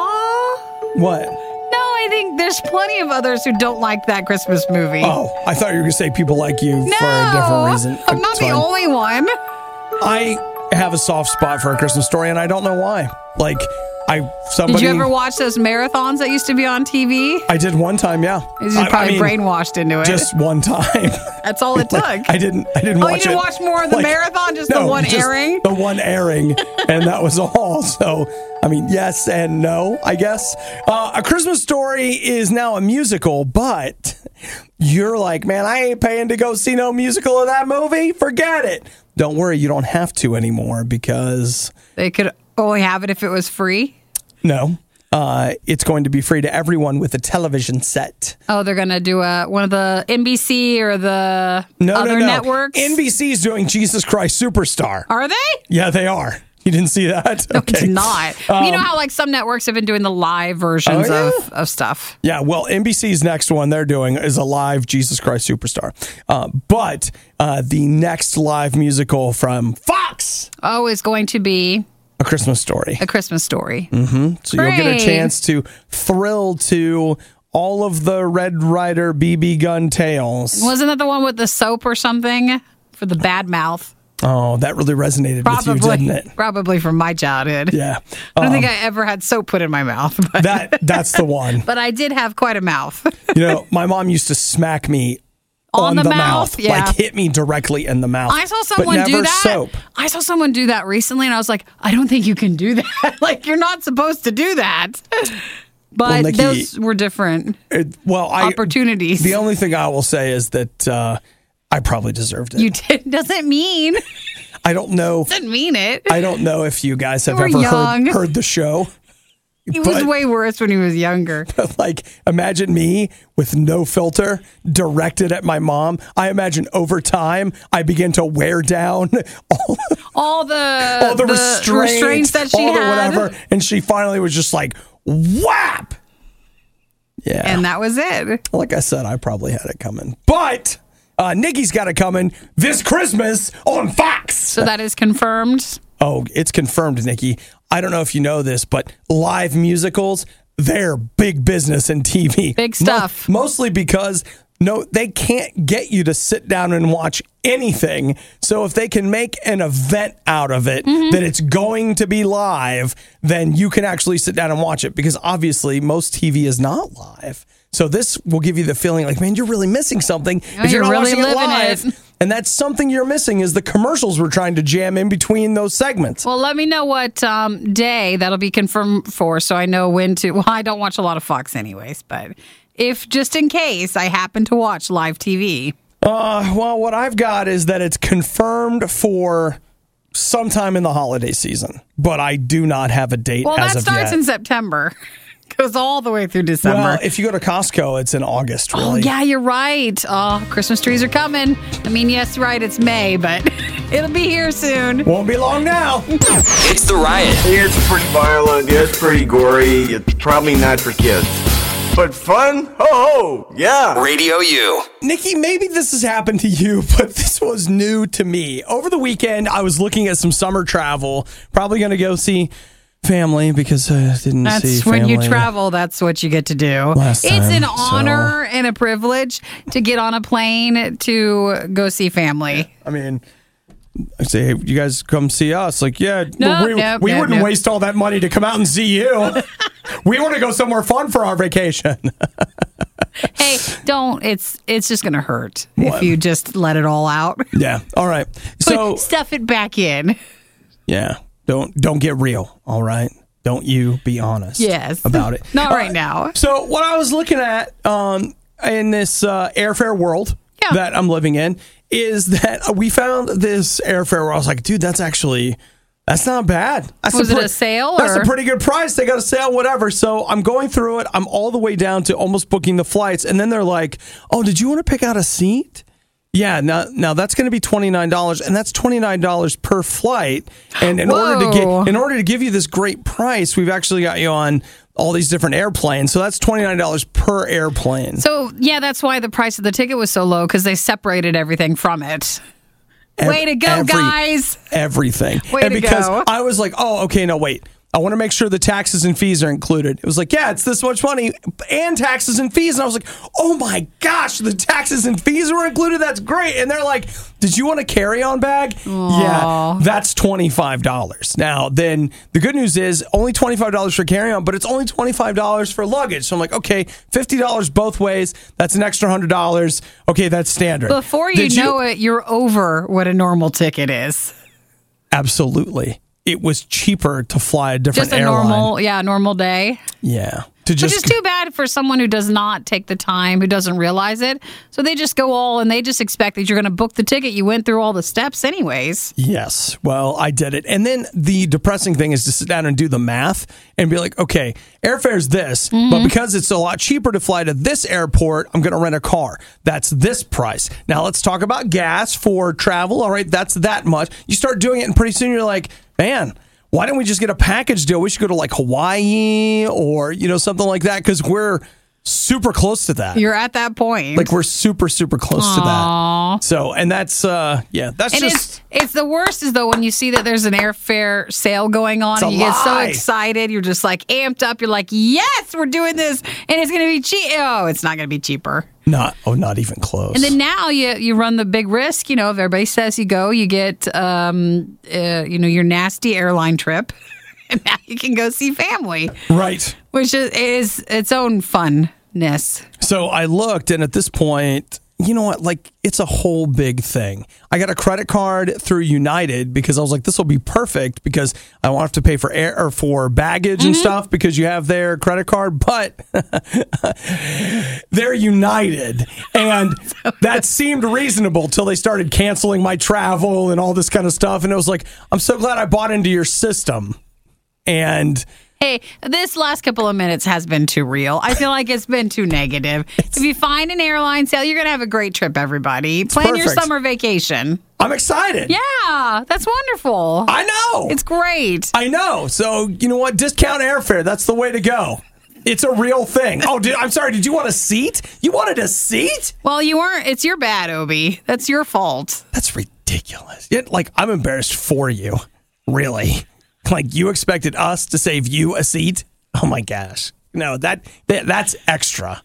Aww. What? No, I think there's plenty of others who don't like that Christmas movie. Oh, I thought you were going to say people like you no, for a different reason. I'm not It's the fine. only one. I have a soft spot for A Christmas Story, and I don't know why. Like, I somebody. Did you ever watch those marathons that used to be on T V? I did one time, yeah. You're I- I probably mean, brainwashed into it. Just one time. That's all it took. Like, I didn't. I didn't Oh, watch you didn't it. watch more of the marathon, just the one just airing? The one airing, and that was all. So, I mean, yes and no, I guess. Uh, A Christmas Story is now a musical, but you're like, man, I ain't paying to go see no musical of that movie. Forget it. Don't worry, you don't have to anymore because They could only have it if it was free. no, uh, it's going to be free to everyone with a television set. Oh, they're going to do a one of the N B C or the No, other no, no. networks? N B C's doing Jesus Christ Superstar. Are they? Yeah, they are. You didn't see that? No, Okay. it's not. you know how like some networks have been doing the live versions Oh, yeah? of, of stuff. Yeah, well, N B C's next one they're doing is a live Jesus Christ Superstar. Uh, but uh, the next live musical from Fox, Oh, is going to be A Christmas Story. A Christmas Story. Mm-hmm. So you'll get Great. a chance to thrill to all of the Red Ryder B B gun tales. Wasn't that the one with the soap or something for the bad mouth? Oh, that really resonated Probably, with you, didn't it? probably from my childhood. Yeah. I don't Um, think I ever had soap put in my mouth, but, that that's the one. but I did have quite a mouth. You know, my mom used to smack me On on the the, mouth, mouth. yeah. Like hit me directly in the mouth. I saw but someone never do that. Soap. I saw someone do that recently, and I was like, I don't think you can do that. Like, you're not supposed to do that. But Well, Nikki, those were different It, well, I, opportunities. The only thing I will say is that uh, I probably deserved it. You did doesn't mean I don't know. doesn't mean it. I don't know if you guys have You were ever young. heard, heard the show. He was way worse when he was younger. Like, imagine me with no filter directed at my mom. I imagine over time, I begin to wear down all, All the all the, restraints, restraints that she all the had, whatever. And she finally was just like, whap. Yeah. and that was it. Like I said, I probably had it coming. But uh, Nikki's got it coming this Christmas on Fox. So that is confirmed. Oh, it's confirmed, Nikki. I don't know if you know this, but live musicals, they're big business in T V. Big stuff. Mo- mostly because no, they can't get you to sit down and watch anything. So if they can make an event out of it, Mm-hmm. that it's going to be live, then you can actually sit down and watch it, because obviously most T V is not live. So this will give you the feeling like, man, you're really missing something Oh, if you're, you're not really watching it living live. it. And that's something you're missing, is the commercials we're trying to jam in between those segments. Well, let me know what um, day that'll be confirmed for, so I know when to. Well, I don't watch a lot of Fox anyways, but if just in case I happen to watch live T V. Uh, well, what I've got is that it's confirmed for sometime in the holiday season, but I do not have a date Well, as that of starts yet. in September. Goes all the way through December. Well, if you go to Costco, it's in August, really. Oh, yeah, you're right. Oh, Christmas trees are coming. I mean, yes, right, it's May, but it'll be here soon. Won't be long now. It's The Riot. Yeah, it's pretty violent. Yeah, it's pretty gory. It's probably not for kids. But fun? Ho ho! Yeah! Radio U. Nikki, maybe this has happened to you, but this was new to me. Over the weekend, I was looking at some summer travel. Probably going to go see family, because I didn't see That's family. when you travel, that's what you get to do. Last It's an time, so- honor and a privilege to get on a plane to go see family. I mean, I say, hey, you guys come see us. Like, yeah, No, we, no, we no, wouldn't no. waste all that money to come out and see you. We want to go somewhere fun for our vacation. Hey, don't. It's it's just going to hurt if What? you just let it all out. Yeah. All right. So, Put, stuff it back in. yeah, don't don't get real. All right. Don't you be honest Yes. about it. Not All right now. So what I was looking at um, in this uh, airfare world Yeah. that I'm living in is that we found this airfare where I was like, dude, that's actually, that's not bad. That's Was it pre- a sale, That's or- a pretty good price. They got a sale, whatever. So I'm going through it. I'm all the way down to almost booking the flights. And then they're like, oh, did you want to pick out a seat? Yeah, now now that's going to be twenty-nine dollars, and that's twenty-nine dollars per flight. And in order to Whoa. get in order to give you this great price, we've actually got you on all these different airplanes. So that's twenty-nine dollars per airplane. So, yeah, that's why the price of the ticket was so low, because they separated everything from it. Ev- Way to go, every- guys. Everything. Way and to because go. I was like, oh, okay, no, wait. I want to make sure the taxes and fees are included. It was like, yeah, it's this much money and taxes and fees. And I was like, oh my gosh, the taxes and fees were included. That's great. And they're like, did you want a carry-on bag? Yeah, that's twenty-five dollars. Now, then the good news is only twenty-five dollars for carry-on, but it's only twenty-five dollars for luggage. So I'm like, okay, fifty dollars both ways. That's an extra one hundred dollars. Okay, that's standard. Before you Did know it, you're over what a normal ticket is. Absolutely. It was cheaper to fly a different Just a airline. normal, yeah, normal day. Yeah. To Which just is too bad for someone who does not take the time, who doesn't realize it. So they just go all and they just expect that you're going to book the ticket. You went through all the steps anyways. Yes. Well, I did it. And then the depressing thing is to sit down and do the math and be like, okay, airfare's this, Mm-hmm. but because it's a lot cheaper to fly to this airport, I'm going to rent a car. That's this price. Now let's talk about gas for travel. All right, that's that much. You start doing it and pretty soon you're like, man, why don't we just get a package deal? We should go to like Hawaii or, you know, something like that, because we're super close to that. You're at that point. Like we're super, super close to that. So, and that's, uh, yeah, that's and just, it's it's the worst is though when you see that there's an airfare sale going on It's a and you get so lie. excited, you're just like amped up. You're like, yes, we're doing this, and it's going to be cheap. Oh, it's not going to be cheaper. not, oh, not even close. And then now you you run the big risk. You know, if everybody says you go, you get um uh, you know your nasty airline trip, and now you can go see family, right. which is, is its own funness. So I looked, and at this point, you know what? Like, it's a whole big thing. I got a credit card through United because I was like, this will be perfect because I won't have to pay for air or for baggage mm-hmm. and stuff because you have their credit card. But they're United, and that seemed reasonable till they started canceling my travel and all this kind of stuff. And it was like, I'm so glad I bought into your system. And hey, this last couple of minutes has been too real. I feel like it's been too negative. If you find an airline sale, you're going to have a great trip, everybody. Plan perfect. your summer vacation. I'm excited. Yeah, that's wonderful. I know. It's great. I know. So, you know what? Discount airfare. That's the way to go. It's a real thing. Oh, did, I'm sorry. Did you want a seat? You wanted a seat? Well, you weren't. It's your bad, Obi. That's your fault. That's ridiculous. It, like, I'm embarrassed for you. Really. Like, you expected us to save you a seat? Oh, my gosh. No, that, that that's extra.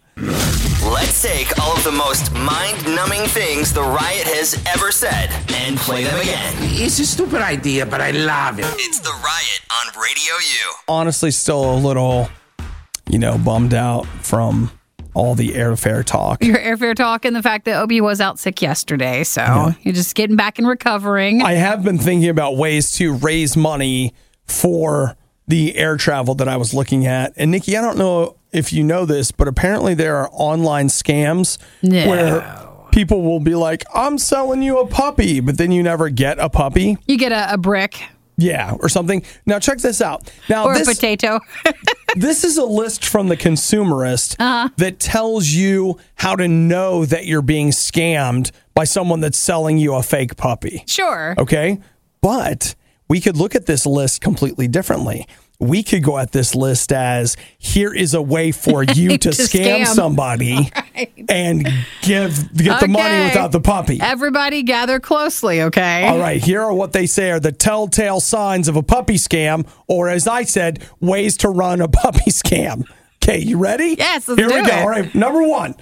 Let's take all of the most mind-numbing things the Riot has ever said and play them again. It's a stupid idea, but I love it. It's the Riot on Radio U. Honestly, still a little, you know, bummed out from all the airfare talk. Your airfare talk and the fact that Obi was out sick yesterday. So yeah. You're just getting back and recovering. I have been thinking about ways to raise money for the air travel that I was looking at. And Nikki, I don't know if you know this, but apparently there are online scams no. where people will be like, I'm selling you a puppy, but then you never get a puppy. You get a, a brick. Yeah, or something. Now, check this out. Now, or this, a potato. This is a list from The Consumerist uh-huh. that tells you how to know that you're being scammed by someone that's selling you a fake puppy. Sure. Okay? But we could look at this list completely differently. We could go at this list as, here is a way for you to, to scam, scam somebody right. and give get okay. the money without the puppy. Everybody gather closely, okay? All right, here are what they say are the telltale signs of a puppy scam, or as I said, ways to run a puppy scam. Okay, you ready? Yes, let's Here do we go. it. All right, number one,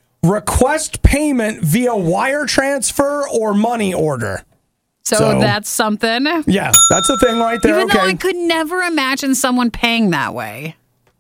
request payment via wire transfer or money order. So, So, that's something. Yeah, that's a thing right there. Even okay. though I could never imagine someone paying that way.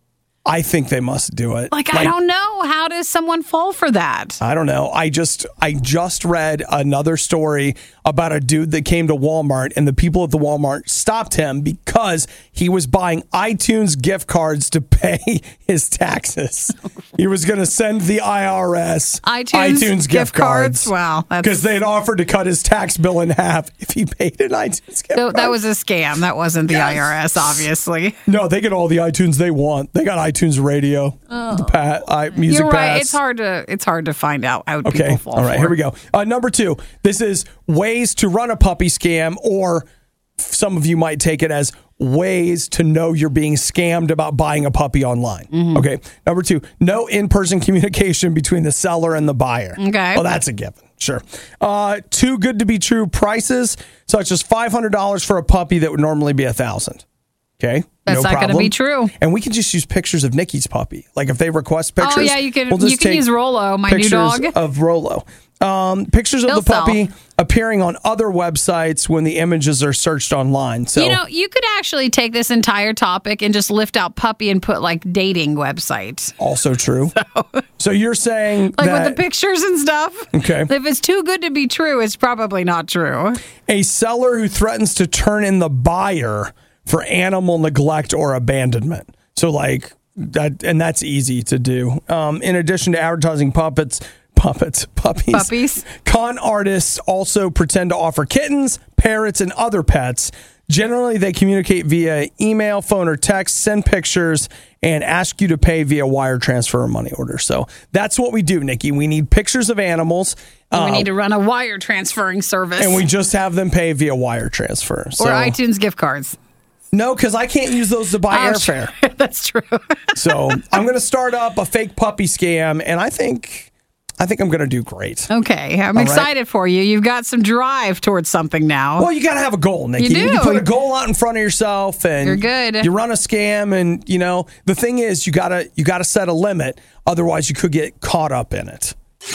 I think they must do it. Like, I don't know. How does someone fall for that? I don't know. I just I just read another story about a dude that came to Walmart, and the people at the Walmart stopped him because he was buying iTunes gift cards to pay his taxes. He was going to send the I R S iTunes, iTunes gift, gift cards. cards. Wow. Because they'd offered to cut his tax bill in half if he paid an iTunes gift so card. that was a scam. That wasn't the Yes. I R S, obviously. No, they get all the iTunes they want. They got iTunes Radio, Oh. the pat, I, Music You're right. Pass. It's hard to it's hard to find out how Okay. people fall All right. for. Here we go. Uh, number two. This is ways to run a puppy scam, or some of you might take it as ways to know you're being scammed about buying a puppy online. Mm-hmm. Okay. Number two. No in-person communication between the seller and the buyer. Okay. Well, that's a given. Sure. Uh, too good to be true prices, such as five hundred dollars for a puppy that would normally be a thousand dollars. Okay. That's no not going to problem. be true. And we can just use pictures of Nikki's puppy. Like if they request pictures. Oh, yeah, you can, we'll just you can take use Rolo, my new pictures dog. of Rolo. Um, pictures He'll of the puppy sell. appearing on other websites when the images are searched online. So You know, you could actually take this entire topic and just lift out puppy and put like dating websites. also true. So, so you're saying Like that with the pictures and stuff. Okay. If it's too good to be true, it's probably not true. a seller who threatens to turn in the buyer for animal neglect or abandonment. So like that, and that's easy to do. Um, in addition to advertising puppets, puppets, puppies, Puppies. con artists also pretend to offer kittens, parrots, and other pets. Generally, they communicate via email, phone, or text, send pictures, and ask you to pay via wire transfer or money order. So that's what we do, Nikki. We need pictures of animals. And we uh, need to run a wire transferring service. and we just have them pay via wire transfer. So, or iTunes gift cards. no, because I can't use those to buy Oh, airfare. sure. That's true. So I'm going to start up a fake puppy scam, and I think I think I'm going to do great. Okay, I'm All right. excited for you. You've got some drive towards something now. Well, you got to have a goal, Nikki. You do. You put a goal out in front of yourself, and You're good. You run a scam, and you know the thing is, you gotta you gotta set a limit. Otherwise, you could get caught up in it.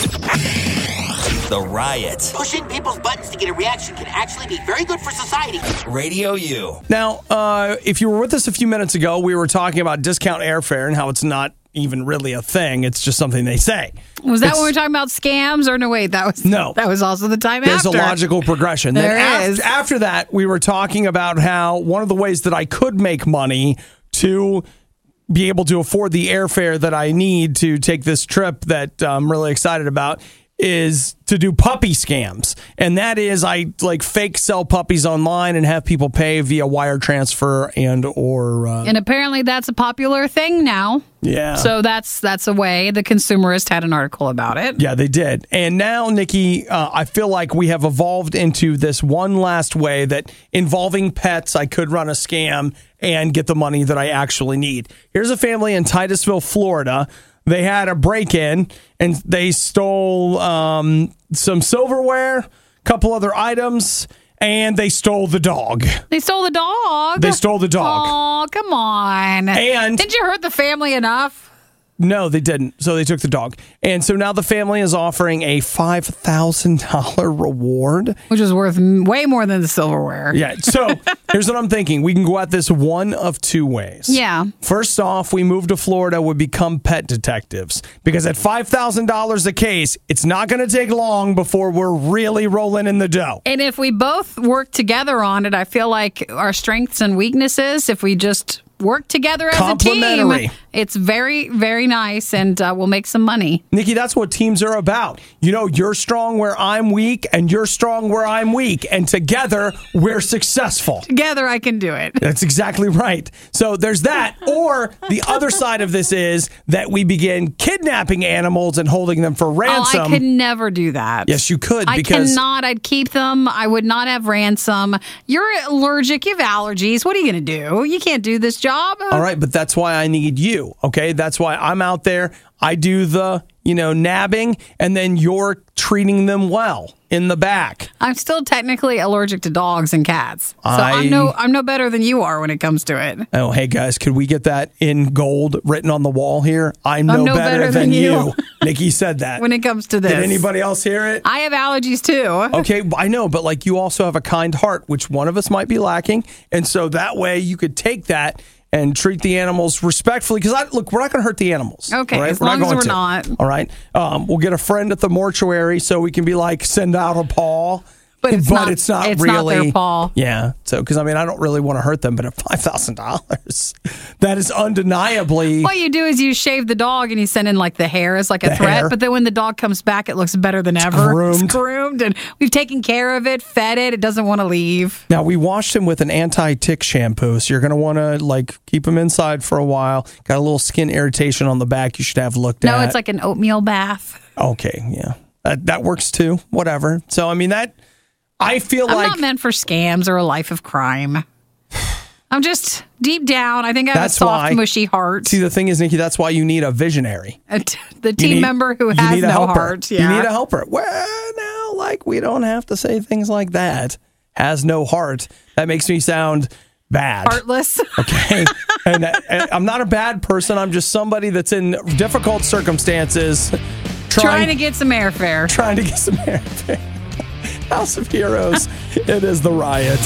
The Riot. Pushing people's buttons to get a reaction can actually be very good for society. Radio U. Now, uh, if you were with us a few minutes ago, we were talking about discount airfare and how it's not, even really a thing. It's just something they say. Was that It's- when we were talking about scams? Or no, wait, that was No. that was also the time There's after. a logical progression. There then is. After, after that, we were talking about how one of the ways that I could make money to be able to afford the airfare that I need to take this trip that I'm really excited about is to do puppy scams. And that is I like fake sell puppies online and have people pay via wire transfer and or uh, And apparently that's a popular thing now. yeah. So that's that's a way. The Consumerist had an article about it. Yeah, they did. And now, Nikki, uh, I feel like we have evolved into this one last way that involving pets, I could run a scam and get the money that I actually need. Here's a family in Titusville, Florida. They had a break-in and they stole um, some silverware, a couple other items, and they stole the dog. They stole the dog. They stole the dog. Oh, come on. And- didn't you hurt the family enough? No, they didn't. So they took the dog. And so now the family is offering a five thousand dollars reward. Which is worth m- way more than the silverware. Yeah. So here's what I'm thinking. We can go at this one of two ways. Yeah. First off, we move to Florida, we become pet detectives. Because at five thousand dollars a case, it's not going to take long before we're really rolling in the dough. And if we both work together on it, I feel like our strengths and weaknesses, if we just work together as a Complementary. team, it's very, very nice, and uh, we'll make some money. Nikki, that's what teams are about. You know, you're strong where I'm weak, and you're strong where I'm weak. And together, we're successful. Together, I can do it. That's exactly right. So there's that. Or the other side of this is that we begin kidnapping animals and holding them for ransom. Oh, I could never do that. Yes, you could. I because cannot. I'd keep them. I would not have ransom. You're allergic. You have allergies. What are you going to do? You can't do this job. All right, but that's why I need you. Okay, that's why I'm out there. I do the, you know, nabbing, and then you're treating them well in the back. I'm still technically allergic to dogs and cats. So I- I'm no I'm no better than you are when it comes to it. Oh, hey guys, could we get that in gold written on the wall here? I'm no, no better, better than, than you. you. Nikki said that. When it comes to this. Did anybody else hear it? I have allergies too. Okay, I know, but like you also have a kind heart, which one of us might be lacking. And so that way you could take that and treat the animals respectfully. Because, I look, we're not going to hurt the animals. Okay, all right? as We're long as going we're to. not. All right. Um, we'll get a friend at the mortuary so we can be like, send out a paw. But it's not- it's not it's not really their paw. Yeah. So, because I mean, I don't really want to hurt them, but at five thousand dollars, that is undeniably. What you do is you shave the dog and you send in like the hair as like a The threat. hair. But then when the dog comes back, it looks better than ever. groomed. It's groomed, and we've taken care of it, fed it. It doesn't want to leave. Now, we washed him with an anti-tick shampoo, so you're going to want to like keep him inside for a while. Got a little skin irritation on the back you should have looked No, at. it's like an oatmeal bath. Okay, yeah. That, that works too. Whatever. So, I mean, that, I feel I'm like not meant for scams or a life of crime. I'm just deep down. I think I have That's a soft, why- mushy heart. see, the thing is, Nikki, that's why you need a visionary. A t- the You team need- member who you has need a no helper. heart. You Yeah. need a helper. Well, now, like, we don't have to say things like that. Has no heart. That makes me sound bad. Heartless. Okay. and, and I'm not a bad person. I'm just somebody that's in difficult circumstances. Trying to get some airfare. trying to get some airfare. House of Heroes. It is the riot.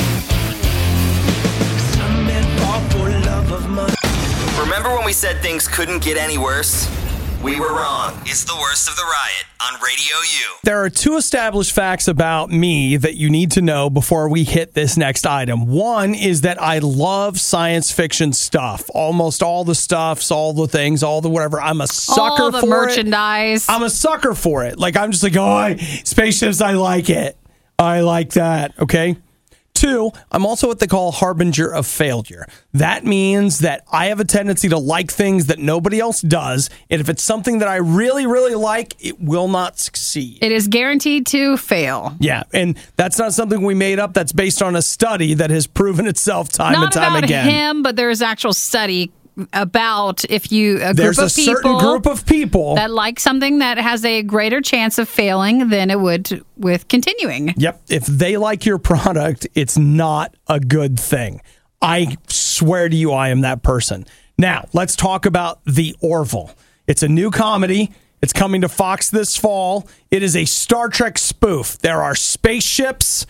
Remember when we said things couldn't get any worse? We were wrong. It's the worst of the riot on Radio U. There are two established facts about me that you need to know before we hit this next item. One is that I love science fiction stuff. Almost all the stuffs, all the things, all the whatever. I'm a sucker All the for merchandise. it. I'm a sucker for it. Like, I'm just like, oh, I, spaceships, I like it. I like that. Okay. Two, I'm also what they call a harbinger of failure. That means that I have a tendency to like things that nobody else does. And if it's something that I really, really like, it will not succeed. It is guaranteed to fail. Yeah. And that's not something we made up. That's based on a study that has proven itself time Not and time about again. him, but there's actual study about if you a There's group a of people certain group of people. that like something that has a greater chance of failing than it would with continuing. Yep. If they like your product, it's not a good thing. I swear to you, I am that person. Now, let's talk about The Orville. It's a new comedy. It's coming to Fox this fall. It is a Star Trek spoof. There are spaceships.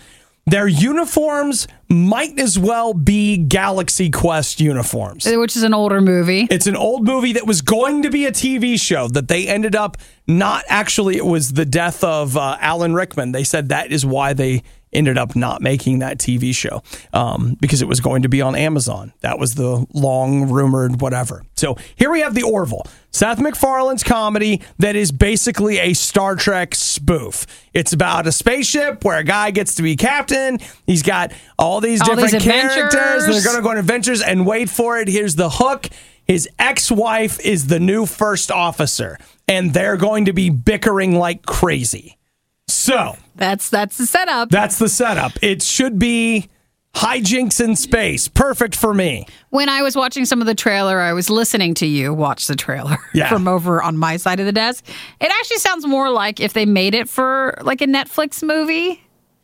Their uniforms might as well be Galaxy Quest uniforms. Which is an older movie. It's an old movie that was going to be a T V show that they ended up not actually. It was the death of uh, Alan Rickman. They said that is why they ended up not making that T V show um, because it was going to be on Amazon. That was the long rumored whatever. So here we have The Orville, Seth MacFarlane's comedy that is basically a Star Trek spoof. It's about a spaceship where a guy gets to be captain. He's got all these all different these characters. And they're going to go on adventures, and wait for it. Here's the hook. His ex-wife is the new first officer, and they're going to be bickering like crazy. So That's that's the setup. that's the setup. It should be hijinks in space. Perfect for me. When I was watching some of the trailer, I was listening to you watch the trailer Yeah. from over on my side of the desk. It actually sounds more like if they made it for like a Netflix movie,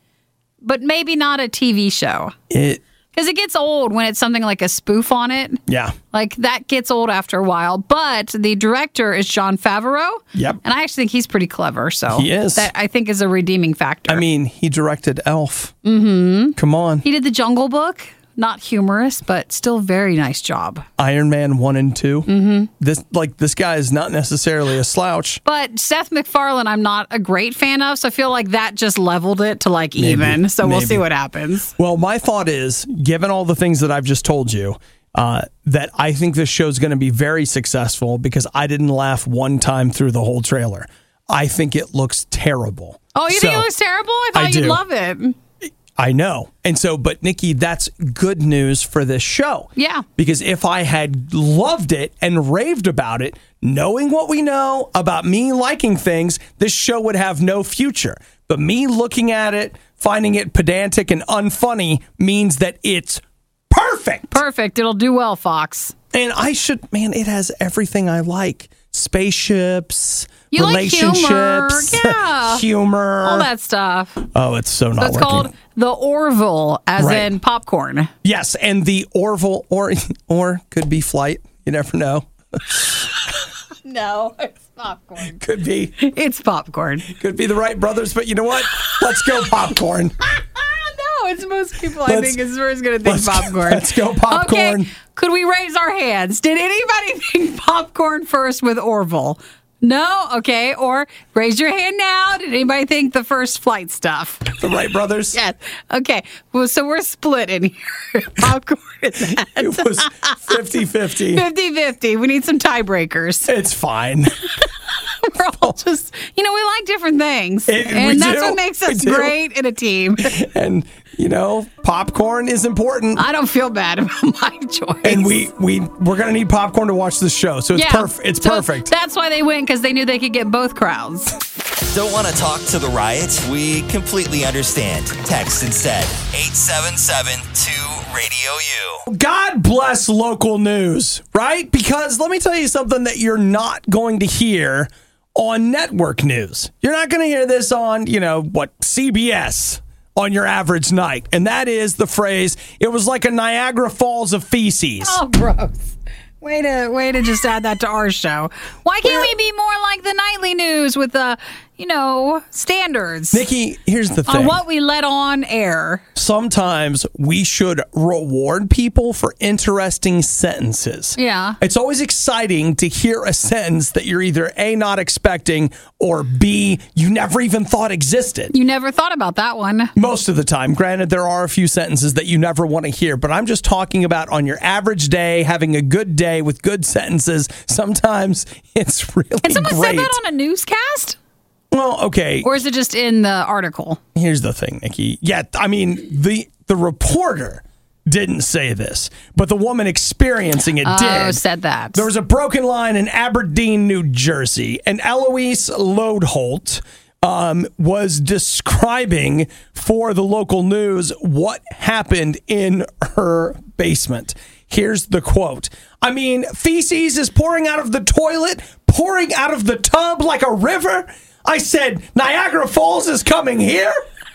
but maybe not a T V show. It Because it gets old when it's something like a spoof on it. yeah. Like that gets old after a while. But the director is Jon Favreau. Yep. And I actually think he's pretty clever. So He is. that I think is a redeeming factor. I mean, he directed Elf. Mm-hmm. Come on. he did The Jungle Book. Not humorous, but still very nice job. Iron Man one and two. Mm-hmm. This like this guy is not necessarily a slouch. But Seth MacFarlane, I'm not a great fan of, so I feel like that just leveled it to like even. So we'll maybe. see what happens. Well, my thought is, given all the things that I've just told you, uh, that I think this show's going to be very successful because I didn't laugh one time through the whole trailer. I think it looks terrible. Oh, you So, think it looks terrible? I thought I you'd do. love it. I know. And so, but Nikki, that's good news for this show. Yeah. Because if I had loved it and raved about it, knowing what we know about me liking things, this show would have no future. But me looking at it, finding it pedantic and unfunny means that it's perfect. Perfect. It'll do well, Fox. And I should, man, it has everything I like. Spaceships, You like humor. relationships, Yeah. humor. All that stuff. Oh, it's so not So it's working. called The Orville, as Right. in popcorn. Yes, and the Orville, or or could be Flight. You never know. No, it's popcorn. Could be, It's popcorn. could be the Wright brothers. But you know what? Let's go popcorn. No, it's most people I Let's- think is first going to think let's go- popcorn. let's go popcorn. Okay, could we raise our hands? Did anybody think popcorn first with Orville? No? Okay. Or raise your hand now. Did anybody think the first Flight stuff? The Wright brothers. Yes. Okay. Well, so we're split in here. Popcorn and that. It was fifty-fifty. fifty-fifty. We need some tiebreakers. It's fine. We're all just, you know, we like different things. It- we and that's do. what makes We us do. great in a team. And, you know, popcorn is important. I don't feel bad about my choice. And we, we, we're going to need popcorn to watch this show. So it's, Yeah. perf- it's So perfect. That's why they went, because they knew they could get both crowds. Don't want to talk to the riot? We completely understand. Text instead. eight seven seven two radio U. God bless local news, right? Because let me tell you something that you're not going to hear on network news. You're not going to hear this on, you know, what, C B S on your average night. And that is the phrase, it was like a Niagara Falls of feces. Oh, gross. Way to way to just add that to our show. Why can't we be more like the nightly news with the, you know, standards Nikki, here's the on thing. what we let on air? Sometimes we should reward people for interesting sentences. Yeah. It's always exciting to hear a sentence that you're either A, not expecting, or B, you never even thought existed. You never thought about that one. Most of the time. Granted, there are a few sentences that you never want to hear, but I'm just talking about on your average day, having a good day with good sentences. Sometimes it's really And someone great. said that on a newscast? Well, okay. Or is it just in the article? Here's the thing, Nikki. Yeah, I mean, the the reporter didn't say this, but the woman experiencing it Oh, did. said that. There was a broken line in Aberdeen, New Jersey, and Eloise Lodeholt um, was describing for the local news what happened in her basement. Here's the quote. I mean, feces is pouring out of the toilet, pouring out of the tub like a river. I said, Niagara Falls is coming here?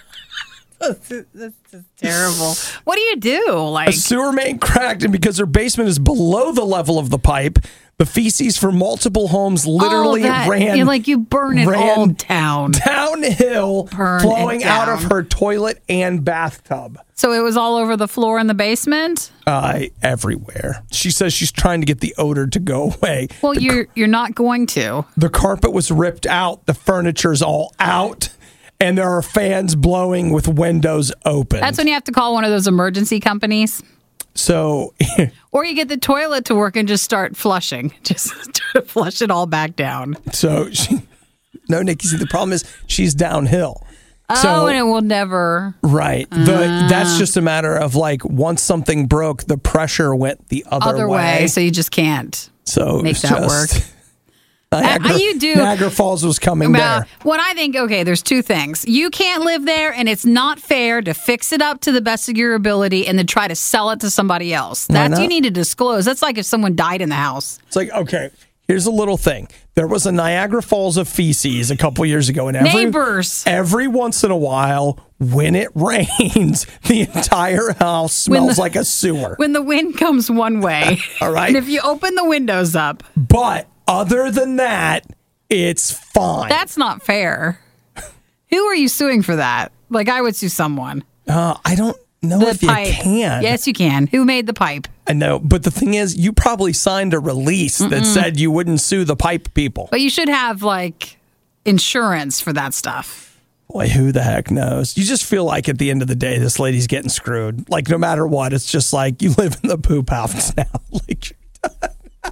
That's just terrible. What do you do? A Like, sewer main cracked, and because her basement is below the level of the pipe, The feces from multiple homes literally oh, that, ran. You're like you burn it ran all down. Downhill, Burn flowing it down. out of her toilet and bathtub. So it was all over the floor in the basement? Uh, everywhere. She says she's trying to get the odor to go away. Well, the, you're you're not going to. The carpet was ripped out. The furniture's all out. And there are fans blowing with windows open. That's when you have to call one of those emergency companies. So, or you get the toilet to work and just start flushing. Just to flush it all back down. So, she, no, Nikki, see, the problem is she's downhill. Oh, so, and it will never. Right. Uh, the, that's just a matter of like once something broke, the pressure went the other, Other way. way. So you just can't so make that just, work. Niagara, uh, you do. Niagara Falls was coming well, there. What I think, okay, there's two things. You can't live there, and it's not fair to fix it up to the best of your ability and then try to sell it to somebody else. That you need to disclose. That's like if someone died in the house. It's like, okay, here's a little thing. There was a Niagara Falls of feces a couple years ago, and every, neighbors. Every once in a while, when it rains, the entire house smells the, like a sewer. When the wind comes one way. All right. And if you open the windows up. But other than that, it's fine. That's not fair. Who are you suing for that? Like, I would sue someone. Uh, I don't know the if pipe. you can. Yes, you can. Who made the pipe? I know, but the thing is, you probably signed a release Mm-mm. that said you wouldn't sue the pipe people. But you should have, like, insurance for that stuff. Boy, who the heck knows? You just feel like at the end of the day, this lady's getting screwed. Like, no matter what, it's just like you live in the poop house now. Like, you're done.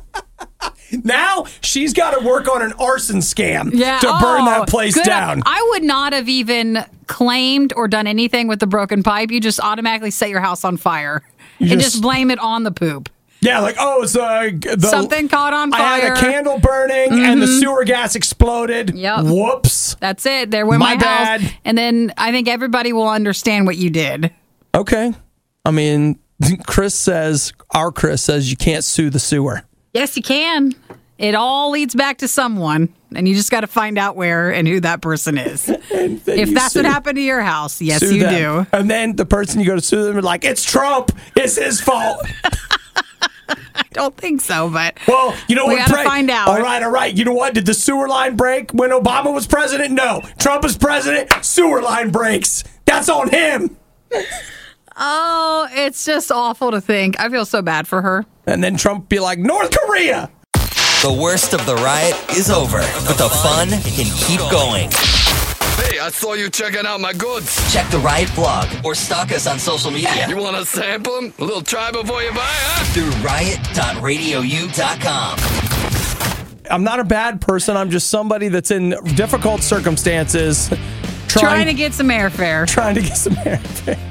Now she's got to work on an arson scam yeah. to oh, burn that place good. down. I would not have even claimed or done anything with the broken pipe. You just automatically set your house on fire you and just, just blame it on the poop. Yeah, like, oh, it's uh, the, something caught on fire. I had a candle burning mm-hmm. and the sewer gas exploded. Yep. Whoops. That's it. There went my, my bad. House. And then I think everybody will understand what you did. Okay. I mean, Chris says, our Chris says you can't sue the sewer. Yes, you can. It all leads back to someone, and you just got to find out where and who that person is. If that's sue, what happened to your house, yes, you them. do. And then the person you go to sue them are like, it's Trump. It's his fault. I don't think so, but well, you know we what? We got to find out. All right, all right. You know what? Did the sewer line break when Obama was president? No. Trump is president. Sewer line breaks. That's on him. Oh, it's just awful to think. I feel so bad for her. And then Trump be like, North Korea. The worst of the riot is over, but the fun can keep going. Hey, I saw you checking out my goods. Check the Riot blog or stalk us on social media. You want to sample them? A little try before you buy, huh? Through riot dot radio u dot com. I'm not a bad person. I'm just somebody that's in difficult circumstances. Trying, trying to get some airfare. Trying to get some airfare.